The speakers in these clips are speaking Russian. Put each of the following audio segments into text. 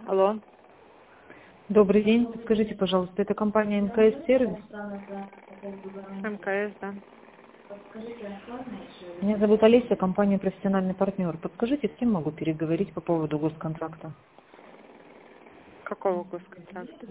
Алло. Добрый день. Подскажите, пожалуйста, это компания МКС Сервис? МКС, да. Меня зовут Олеся, компания профессиональный партнер. Подскажите, с кем могу переговорить по поводу госконтракта? Какого госконтракта?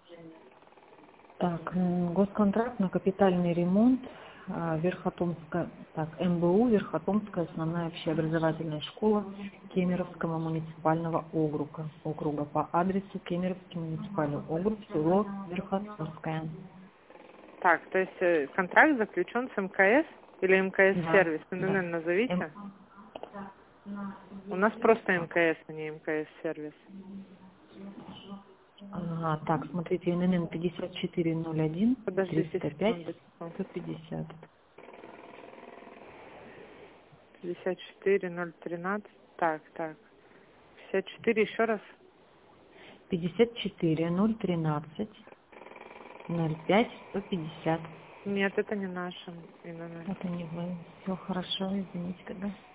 Так, госконтракт на капитальный ремонт Верхотомская, МБУ, Верхотомская основная общеобразовательная школа Кемеровского муниципального округа по адресу Кемеровский муниципальный округ, село Верхотомское. Так, то есть контракт заключен с МКС или МКС Да, сервис? да. ННН назовите. У нас просто МКС, а не МКС сервис. Ага, так, смотрите, ННН 5401 Подождите 305 секундочку. 150. 54013. Так. 54 еще раз. 54 013 05 150. Нет, это не наш ННН. Это не вы. Все хорошо, извините тогда.